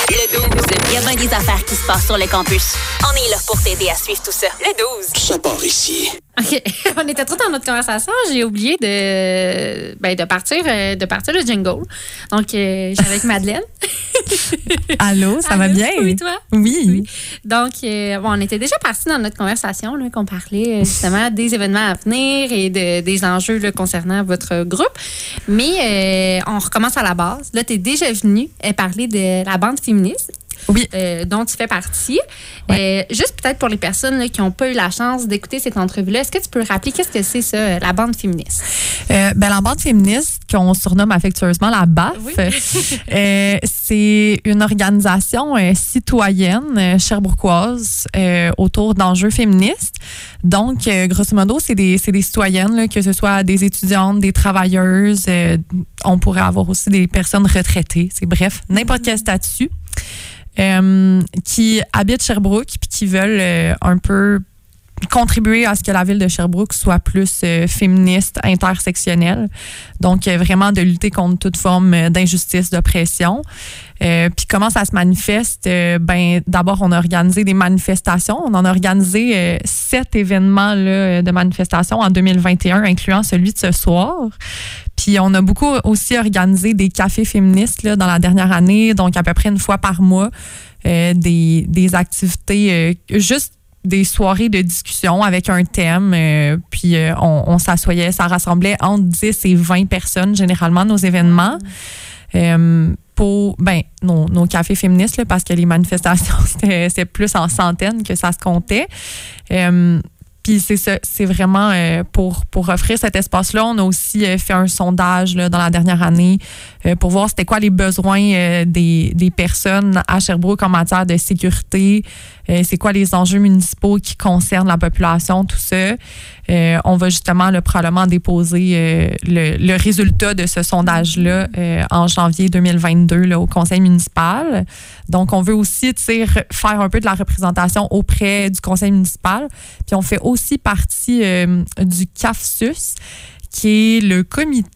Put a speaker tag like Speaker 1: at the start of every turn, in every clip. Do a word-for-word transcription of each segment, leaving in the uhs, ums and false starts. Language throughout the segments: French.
Speaker 1: Le douze. Il y a bien des affaires qui se passent sur le campus. On est là pour t'aider à suivre tout ça. Le douze.
Speaker 2: Ça part ici.
Speaker 3: OK. On était trop dans notre conversation. J'ai oublié de, ben, de, partir, de partir le jingle. Donc, euh, j'étais avec Madeleine.
Speaker 4: Allô, ça
Speaker 3: Allô,
Speaker 4: va bien?
Speaker 3: Oui, toi?
Speaker 4: Oui.
Speaker 3: oui. Donc, euh, bon, on était déjà partis dans notre conversation, là, qu'on parlait justement des événements à venir et de, des enjeux là, concernant votre groupe. Mais euh, on recommence à la base. Là, tu es déjà venu parler de la bande féministe.
Speaker 4: Oui.
Speaker 3: Euh, dont tu fais partie. Ouais. Euh, juste peut-être pour les personnes là, qui n'ont pas eu la chance d'écouter cette entrevue-là, est-ce que tu peux rappeler qu'est-ce que c'est ça, la bande féministe?
Speaker 4: Euh, ben, la bande féministe, qu'on surnomme affectueusement la B A F, oui. euh, c'est une organisation euh, citoyenne euh, sherbrookoise euh, autour d'enjeux féministes. Donc, euh, grosso modo, c'est des, c'est des citoyennes, là, que ce soit des étudiantes, des travailleuses, euh, on pourrait avoir aussi des personnes retraitées. C'est bref, n'importe quel statut. Euh, qui habitent Sherbrooke puis qui veulent euh, un peu contribuer à ce que la ville de Sherbrooke soit plus euh, féministe, intersectionnelle. Donc, euh, vraiment de lutter contre toute forme d'injustice, d'oppression. Euh, puis comment ça se manifeste? Euh, ben, d'abord, on a organisé des manifestations. On en a organisé euh, sept événements là, de manifestations en deux mille vingt et un, incluant celui de ce soir. Puis on a beaucoup aussi organisé des cafés féministes là, dans la dernière année, donc à peu près une fois par mois, euh, des, des activités, euh, juste des soirées de discussion avec un thème. Euh, puis euh, on, on s'assoyait, ça rassemblait entre dix et vingt personnes, généralement, nos événements. Euh, pour ben, nos, nos cafés féministes, là, parce que les manifestations, c'était, c'était plus en centaines que ça se comptait. Euh, Puis c'est ça, c'est vraiment euh, pour, pour offrir cet espace-là. On a aussi euh, fait un sondage là, dans la dernière année euh, pour voir c'était quoi les besoins euh, des, des personnes à Sherbrooke en matière de sécurité, euh, c'est quoi les enjeux municipaux qui concernent la population, tout ça. Euh, on va justement là, probablement déposer euh, le, le résultat de ce sondage-là euh, en janvier deux mille vingt-deux là, au conseil municipal. Donc, on veut aussi faire un peu de la représentation auprès du conseil municipal. Puis, on fait aussi partie euh, du C A F S U S, qui est le comité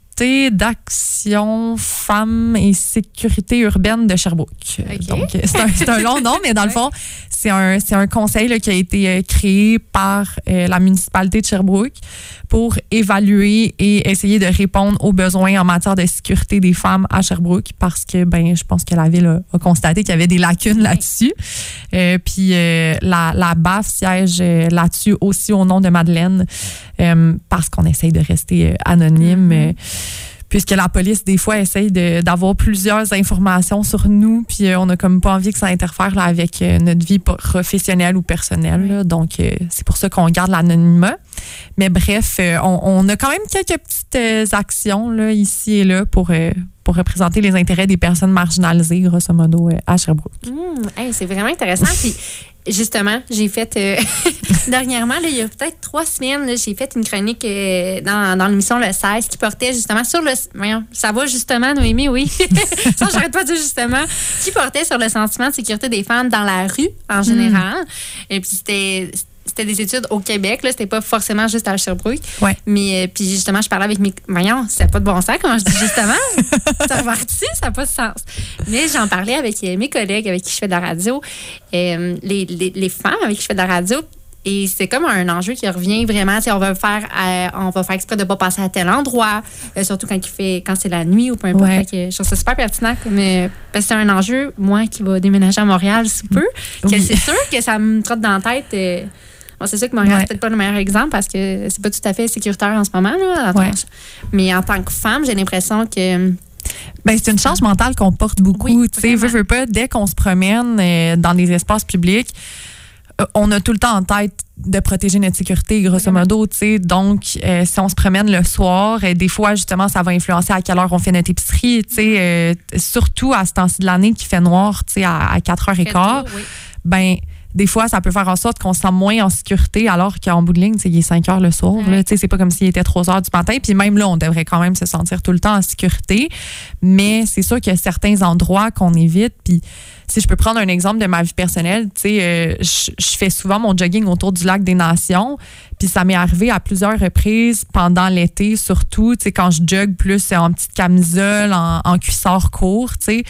Speaker 4: d'action femmes et sécurité urbaine de Sherbrooke. Okay. Donc, c'est un, c'est un long nom, mais dans le fond, c'est un, c'est un conseil là, qui a été créé par euh, la municipalité de Sherbrooke pour évaluer et essayer de répondre aux besoins en matière de sécurité des femmes à Sherbrooke, parce que ben, je pense que la ville a, a constaté qu'il y avait des lacunes là-dessus. Euh, puis euh, la, la B A F siège euh, là-dessus aussi au nom de Madeleine, euh, parce qu'on essaye de rester euh, anonyme. Mm-hmm. euh, puisque la police, des fois, essaye de, d'avoir plusieurs informations sur nous, puis euh, on n'a comme pas envie que ça interfère là, avec euh, notre vie professionnelle ou personnelle. Là. Donc, euh, c'est pour ça qu'on garde l'anonymat. Mais bref, euh, on, on a quand même quelques petites euh, actions là, ici et là pour, euh, pour représenter les intérêts des personnes marginalisées, grosso modo, euh, à Sherbrooke.
Speaker 3: Mmh, hey, c'est vraiment intéressant. Puis, justement, j'ai fait euh, dernièrement, là, il y a peut-être trois semaines, là, j'ai fait une chronique euh, dans, dans l'émission Le seize qui portait justement sur le... Voyons, ça va justement, Noémie, oui. Ça, j'arrête pas de dire justement. Qui portait sur le sentiment de sécurité des femmes dans la rue, en général. Mmh. Et puis, c'était... C'était des études au Québec, là, c'était pas forcément juste à Sherbrooke.
Speaker 4: Ouais.
Speaker 3: Mais euh, puis justement, je parlais avec mes... Voyons, ça n'a pas de bon sens, comment je dis justement. Ça repartit, ça n'a pas de sens. Mais j'en parlais avec euh, mes collègues avec qui je fais de la radio, euh, les, les, les femmes avec qui je fais de la radio. Et c'est comme un enjeu qui revient vraiment. On va faire, euh, on va faire exprès de ne pas passer à tel endroit, euh, surtout quand, il fait, quand c'est la nuit ou peu importe.
Speaker 4: Ouais.
Speaker 3: Que je trouve ça super pertinent. Mais, parce que c'est un enjeu, moi qui va déménager à Montréal sous peu, oui. Que c'est sûr que ça me trotte dans la tête. Euh, Bon, c'est sûr que Montréal, ouais. c'est peut-être pas le meilleur exemple parce que c'est pas tout à fait sécuritaire en ce moment. Là, ouais. Mais en tant que femme, j'ai l'impression que...
Speaker 4: Ben, c'est une charge mentale qu'on porte beaucoup. Oui, tu sais, veux, veux pas, dès qu'on se promène euh, dans des espaces publics, euh, on a tout le temps en tête de protéger notre sécurité, grosso modo. Tu sais. Donc, euh, si on se promène le soir, euh, des fois, justement, ça va influencer à quelle heure on fait notre épicerie. Tu sais, euh, surtout à ce temps-ci de l'année qui fait noir, tu sais, à, à quatre heures quinze. Oui. Ben... Des fois, ça peut faire en sorte qu'on se sent moins en sécurité, alors qu'en bout de ligne, il est cinq heures le soir. Ouais. Là, c'est pas comme s'il était trois heures du matin. Puis même là, on devrait quand même se sentir tout le temps en sécurité. Mais c'est sûr qu'il y a certains endroits qu'on évite. Puis si je peux prendre un exemple de ma vie personnelle, euh, je, je fais souvent mon jogging autour du lac des Nations. Puis ça m'est arrivé à plusieurs reprises pendant l'été, surtout quand je jogue plus en petite camisole, en, en cuissard court, tu sais.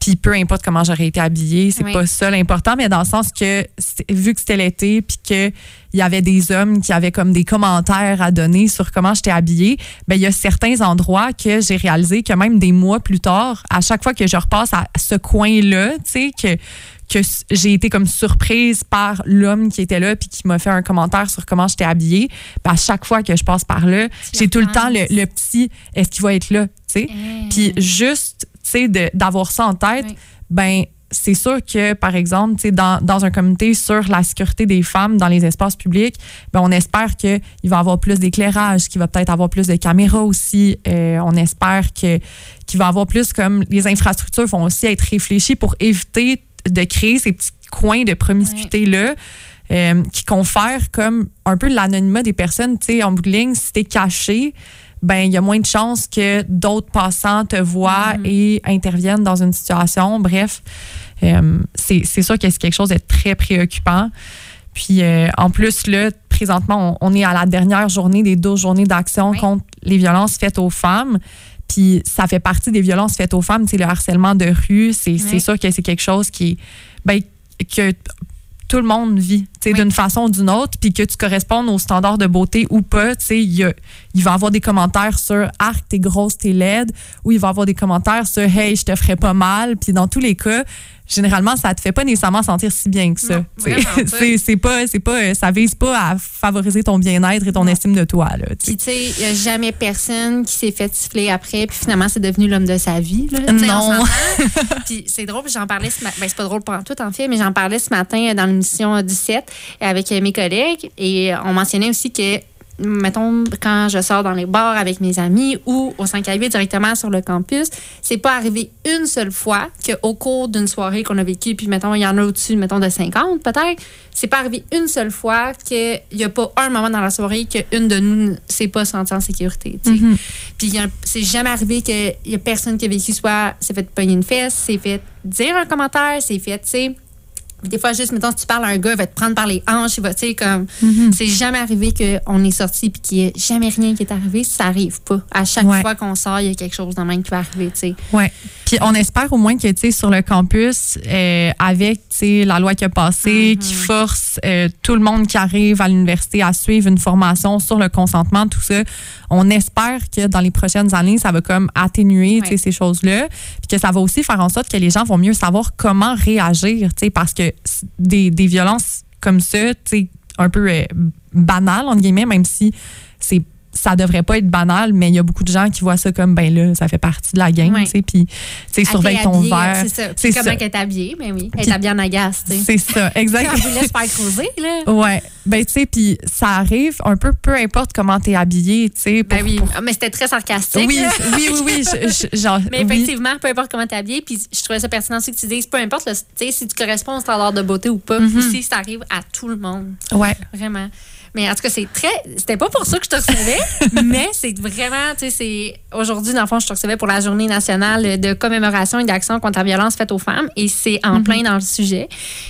Speaker 4: Puis peu importe comment j'aurais été habillée, c'est
Speaker 3: oui.
Speaker 4: pas ça l'important, mais dans le sens que vu que c'était l'été, puis que il y avait des hommes qui avaient comme des commentaires à donner sur comment j'étais habillée, ben il y a certains endroits que j'ai réalisé que même des mois plus tard, à chaque fois que je repasse à ce coin-là, tu sais, que que j'ai été comme surprise par l'homme qui était là puis qui m'a fait un commentaire sur comment j'étais habillée. Puis à chaque fois que je passe par là, tu j'ai tout le temps le, le petit « est-ce qu'il va être là? » tu sais. Mmh. Puis juste, tu sais, de, d'avoir ça en tête, oui. ben c'est sûr que, par exemple, tu sais, dans, dans un comité sur la sécurité des femmes dans les espaces publics, ben on espère qu'il va y avoir plus d'éclairage, qu'il va peut-être avoir plus de caméras aussi. Euh, on espère que, qu'il va y avoir plus comme les infrastructures vont aussi être réfléchies pour éviter de créer ces petits coins de promiscuité-là oui. euh, qui confèrent comme un peu l'anonymat des personnes. Tu sais, en bout de ligne, si t'es caché, ben il y a moins de chances que d'autres passants te voient mm-hmm. et interviennent dans une situation. Bref, euh, c'est, c'est sûr que c'est quelque chose de très préoccupant. Puis euh, en plus, là, présentement, on, on est à la dernière journée des douze journées d'action oui. contre les violences faites aux femmes. Puis ça fait partie des violences faites aux femmes, c'est le harcèlement de rue. C'est, oui. c'est sûr que c'est quelque chose qui, ben, que tout le monde vit, oui. d'une façon ou d'une autre, puis que tu correspondes aux standards de beauté ou pas. Il y a, il va y avoir des commentaires sur « Arc, t'es grosse, t'es laide », ou il va y avoir des commentaires sur « Hey, je te ferais pas mal ». Puis dans tous les cas, généralement, ça te fait pas nécessairement sentir si bien que ça. Non, c'est, c'est pas, c'est pas, ça vise pas à favoriser ton bien-être et ton non. estime de toi. Là,
Speaker 3: puis tu sais, il n'y a jamais personne qui s'est fait siffler après, puis finalement, c'est devenu l'homme de sa vie. Là,
Speaker 4: non.
Speaker 3: Puis c'est drôle, j'en parlais ce matin, ben, c'est pas drôle pour tout en fait, mais j'en parlais ce matin dans l'émission dix-sept avec mes collègues, et on mentionnait aussi que mettons, quand je sors dans les bars avec mes amis ou au cinq à huit directement sur le campus, c'est pas arrivé une seule fois qu'au cours d'une soirée qu'on a vécue, puis mettons, il y en a au-dessus, mettons, de cinquante peut-être, c'est pas arrivé une seule fois qu'il y a pas un moment dans la soirée qu'une de nous ne s'est pas sentie en sécurité, tu sais. Mm-hmm. Puis y a, c'est jamais arrivé qu'il y a personne qui a vécu, soit s'est fait pogner une fesse, s'est fait dire un commentaire, s'est fait, tu sais. Des fois, juste, mettons, si tu parles à un gars, il va te prendre par les hanches, il va, tu sais, comme, mm-hmm. c'est jamais arrivé qu'on est sorti puis qu'il n'y ait jamais rien qui est arrivé. Ça arrive pas. À chaque ouais. fois qu'on sort, il y a quelque chose dans le même qui va arriver, tu sais.
Speaker 4: Oui. Puis on espère au moins que, tu sais, sur le campus, euh, avec, tu sais, la loi qui a passé, mm-hmm. qui force euh, tout le monde qui arrive à l'université à suivre une formation sur le consentement, tout ça, on espère que dans les prochaines années, ça va comme atténuer, ouais. tu sais, ces choses-là. Puis que ça va aussi faire en sorte que les gens vont mieux savoir comment réagir, tu sais, parce que des, des violences comme ça, tu sais, un peu euh, banales, entre guillemets, même si c'est ça devrait pas être banal, mais il y a beaucoup de gens qui voient ça comme, ben là, ça fait partie de la game, tu sais, puis, tu sais, surveille ton verre.
Speaker 3: C'est ça. C'est comment qu'elle est habillée, ben oui. Elle est habillée en agace, tu sais.
Speaker 4: C'est ça, exactement.
Speaker 3: Elle vous laisse faire creuser, là.
Speaker 4: Ouais. Ben, tu sais, puis ça arrive un peu, peu importe comment t'es habillée, tu sais.
Speaker 3: Ben oui, pour... mais c'était très sarcastique.
Speaker 4: Oui, oui, oui, oui. Je, je, genre,
Speaker 3: mais effectivement, oui. peu importe comment t'es habillée, puis je trouvais ça pertinent aussi que tu dises, peu importe, tu sais, si tu corresponds au standard de beauté ou pas, mm-hmm. aussi, ça arrive à tout le monde.
Speaker 4: Ouais.
Speaker 3: Vraiment. Mais en tout cas, c'est très. C'était pas pour ça que je te recevais, mais c'est vraiment, tu sais, c'est. Aujourd'hui, dans le fond, je te recevais pour la Journée nationale de commémoration et d'action contre la violence faite aux femmes, et c'est en mm-hmm. plein dans le sujet.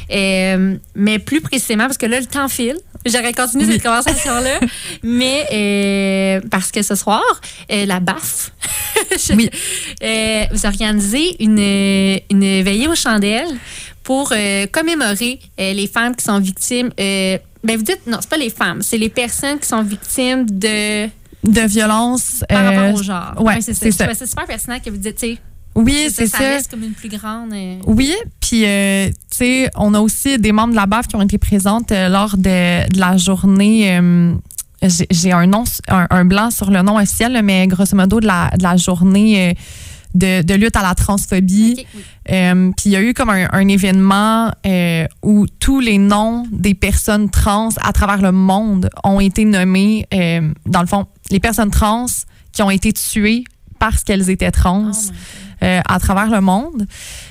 Speaker 3: Euh, mais plus précisément, parce que là, le temps file. J'aurais continué oui. cette conversation-là, mais euh, parce que ce soir, euh, la B A F, oui. euh, vous organisez une, une veillée aux chandelles pour euh, commémorer euh, les femmes qui sont victimes. Euh, ben vous dites, non, c'est pas les femmes, c'est les personnes qui sont victimes de...
Speaker 4: De violences.
Speaker 3: Par euh, rapport au genre.
Speaker 4: Ouais,
Speaker 3: ouais, c'est,
Speaker 4: c'est ça.
Speaker 3: ça. C'est super pertinent que vous dites, tu sais.
Speaker 4: Oui, c'est,
Speaker 3: c'est
Speaker 4: ça.
Speaker 3: Ça reste comme une plus grande... Euh...
Speaker 4: Oui, puis, euh, tu sais, on a aussi des membres de la B A F qui ont été présentes euh, lors de, de la journée... Euh, j'ai, j'ai un nom, un, un blanc sur le nom officiel, mais grosso modo de la, de la journée... Euh, De, de lutte à la transphobie. Okay, oui. euh, puis il y a eu comme un, un événement euh, où tous les noms des personnes trans à travers le monde ont été nommés. Euh, dans le fond, les personnes trans qui ont été tuées parce qu'elles étaient trans oh euh, à travers le monde.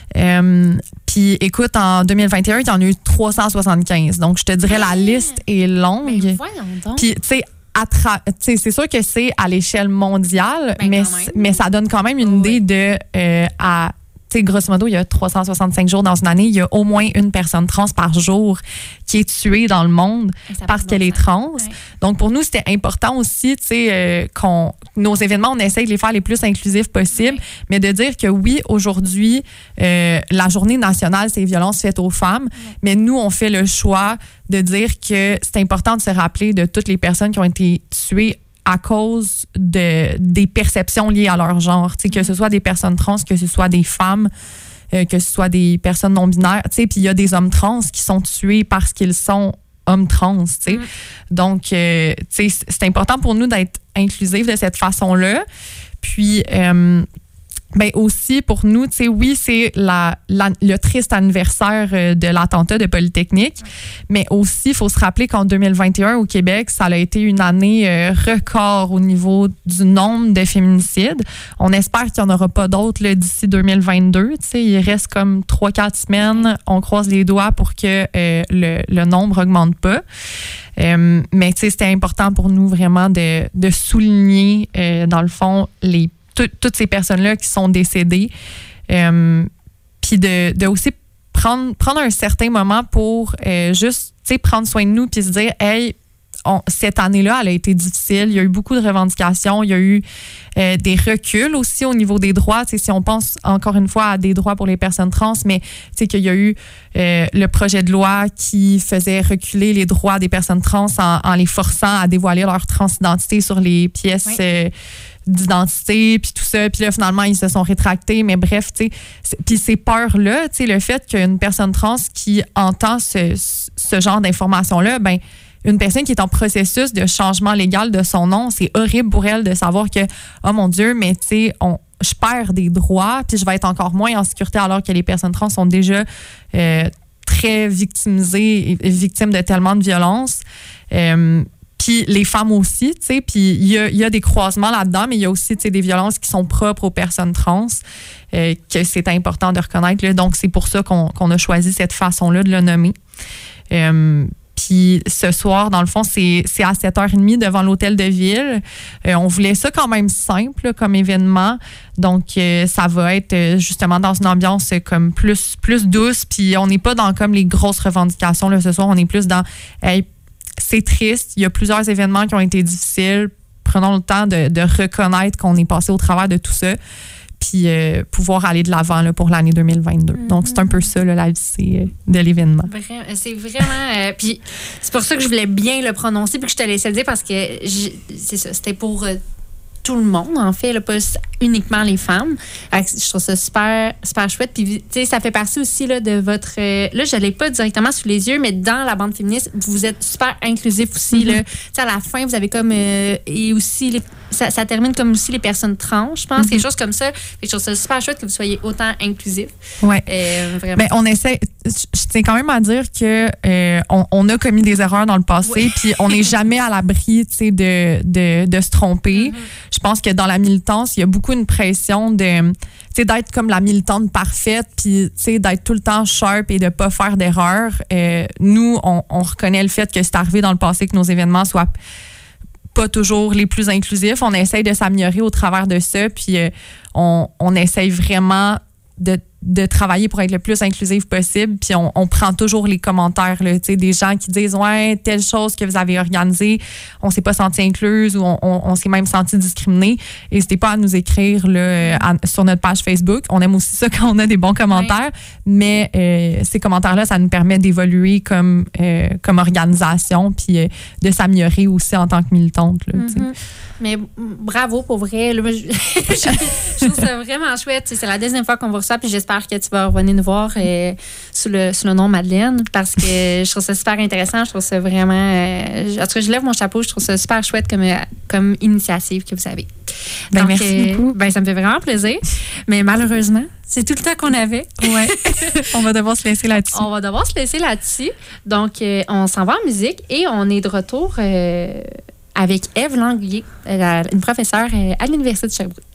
Speaker 4: Euh, puis écoute, en deux mille vingt et un, il y en a eu trois cent soixante-quinze. Donc je te dirais, la liste est longue.
Speaker 3: Mais voyons donc.
Speaker 4: Puis tu sais, Tra- c'est sûr que c'est à l'échelle mondiale, ben, mais, mais ça donne quand même une oh, idée oui. de euh, à tu sais, grosso modo, il y a trois cent soixante-cinq jours dans une année, il y a au moins une personne trans par jour qui est tuée dans le monde parce qu'elle est trans. Ouais. Donc, pour nous, c'était important aussi, tu sais, euh, qu'on nos événements, on essaye de les faire les plus inclusifs possible, ouais. mais de dire que oui, aujourd'hui, euh, la journée nationale, c'est les violences faites aux femmes, ouais. mais nous, on fait le choix de dire que c'est important de se rappeler de toutes les personnes qui ont été tuées à cause de, des perceptions liées à leur genre. Tu sais, que ce soit des personnes trans, que ce soit des femmes, euh, que ce soit des personnes non-binaires. Tu sais, puis il y a des hommes trans qui sont tués parce qu'ils sont hommes trans. Tu sais. Mm. Donc, euh, tu sais, c'est important pour nous d'être inclusifs de cette façon-là. Puis, euh, ben aussi, pour nous, tu sais, oui, c'est la, la, le triste anniversaire de l'attentat de Polytechnique, oui. mais aussi, il faut se rappeler qu'en deux mille vingt et un, au Québec, ça a été une année euh, record au niveau du nombre de féminicides. On espère qu'il n'y en aura pas d'autres là, d'ici deux mille vingt-deux. Tu sais, il reste comme trois quatre semaines. On croise les doigts pour que euh, le, le nombre n'augmente pas. Euh, mais tu sais, c'était important pour nous vraiment de, de souligner, euh, dans le fond, les Tout, toutes ces personnes-là qui sont décédées. Euh, puis de, de aussi prendre, prendre un certain moment pour euh, juste prendre soin de nous puis se dire, hey, on, cette année-là, elle a été difficile. Il y a eu beaucoup de revendications. Il y a eu euh, des reculs aussi au niveau des droits. T'sais, si on pense encore une fois à des droits pour les personnes trans, mais qu'il y a eu euh, le projet de loi qui faisait reculer les droits des personnes trans en, en les forçant à dévoiler leur transidentité sur les pièces oui. euh, d'identité, puis tout ça. Puis là, finalement, ils se sont rétractés. Mais bref, tu sais, puis ces peurs-là, tu sais, le fait qu'une personne trans qui entend ce, ce genre d'informations-là, ben une personne qui est en processus de changement légal de son nom, c'est horrible pour elle de savoir que, oh mon Dieu, mais tu sais, on je perds des droits, puis je vais être encore moins en sécurité alors que les personnes trans sont déjà euh, très victimisées et victimes de tellement de violences. Euh, Puis les femmes aussi, tu sais, puis il y a, y a des croisements là-dedans, mais il y a aussi, tu sais, des violences qui sont propres aux personnes trans, euh, que c'est important de reconnaître. Là. Donc, c'est pour ça qu'on, qu'on a choisi cette façon-là de le nommer. Euh, Puis ce soir, dans le fond, c'est, c'est à sept heures trente devant l'hôtel de ville. Euh, on voulait ça quand même simple là, comme événement. Donc, euh, ça va être euh, justement dans une ambiance euh, comme plus, plus douce. Puis on n'est pas dans comme les grosses revendications là, ce soir. On est plus dans... Hey, c'est triste. Il y a plusieurs événements qui ont été difficiles. Prenons le temps de, de reconnaître qu'on est passé au travers de tout ça. Puis euh, pouvoir aller de l'avant là, pour l'année deux mille vingt-deux. Mm-hmm. Donc, c'est un peu ça, là, la vie de l'événement.
Speaker 3: Vraiment, c'est vraiment... Euh, puis c'est pour ça que je voulais bien le prononcer puis que je te laissais le dire parce que c'est ça, c'était pour euh, tout le monde, en fait, là, pas uniquement les femmes. Je trouve ça super, super chouette. Puis, tu sais, ça fait partie aussi là, de votre... Euh, là, je ne l'ai pas directement sous les yeux, mais dans la bande féministe, vous êtes super inclusif aussi. Mm-hmm. Là. Tu sais, à la fin, vous avez comme... Euh, et aussi... Les, Ça, ça termine comme aussi les personnes trans, je pense, mm-hmm. quelque chose comme ça. Je trouve ça super chouette que vous soyez autant inclusif.
Speaker 4: Oui.
Speaker 3: Euh,
Speaker 4: ben, on essaie, je tiens quand même à dire que euh, on, on a commis des erreurs dans le passé, oui. puis on n'est jamais à l'abri de, de, de se tromper. Mm-hmm. Je pense que dans la militance, il y a beaucoup une pression de d'être comme la militante parfaite, puis d'être tout le temps sharp et de ne pas faire d'erreurs. Euh, nous, on, on reconnaît le fait que c'est arrivé dans le passé que nos événements soient pas toujours les plus inclusifs. On essaye de s'améliorer au travers de ça, puis euh, on, on essaye vraiment de, de travailler pour être le plus inclusif possible, puis on, on prend toujours les commentaires, là, des gens qui disent « Ouais, telle chose que vous avez organisée, on s'est pas senti incluse ou on, on, on s'est même senti discriminé. » N'hésitez pas à nous écrire là, à, sur notre page Facebook. On aime aussi ça quand on a des bons commentaires, oui. mais euh, ces commentaires-là, ça nous permet d'évoluer comme, euh, comme organisation, puis euh, de s'améliorer aussi en tant que militante. Là, mm-hmm.
Speaker 3: Mais bravo pour vrai. Là, je, je trouve ça vraiment chouette. C'est la deuxième fois qu'on va reçoit, puis j'espère que tu vas revenir nous voir euh, sous, le, sous le nom Madeleine, parce que je trouve ça super intéressant. Je trouve ça vraiment... Euh, en tout cas, je lève mon chapeau. Je trouve ça super chouette comme, comme initiative que vous avez.
Speaker 4: Ben, Donc, merci euh, beaucoup.
Speaker 3: Ben, ça me fait vraiment plaisir. Mais malheureusement, c'est tout le temps qu'on avait.
Speaker 4: Ouais. On va devoir se laisser là-dessus.
Speaker 3: On va devoir se laisser là-dessus. Donc, euh, on s'en va en musique et on est de retour... Euh, avec Ève Langlier, une professeure à l'Université de Sherbrooke.